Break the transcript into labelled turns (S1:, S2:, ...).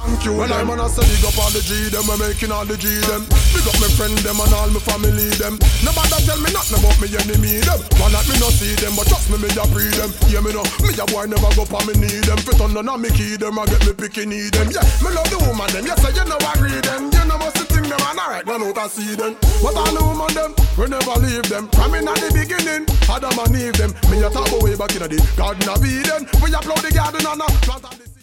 S1: Thank you. Well, I'm gonna say big up all the G them, we're making all the G them. Big up my friend them and all my family them. Nobody tell me nothing about me enemy them. One like me not see them, but trust me, me a breed them. Yeah, me know, me a boy never go pa me need them. Fit on none of me key them, I get me picky need them. Yeah, me love the woman them, yes, you know I agree them. You know must think them and alright, run out and see them. But all the woman them, we never leave them. From in at the beginning, Adam and Eve them. Me a talk away back in the Garden of Eden. We applaud the garden and a plant of the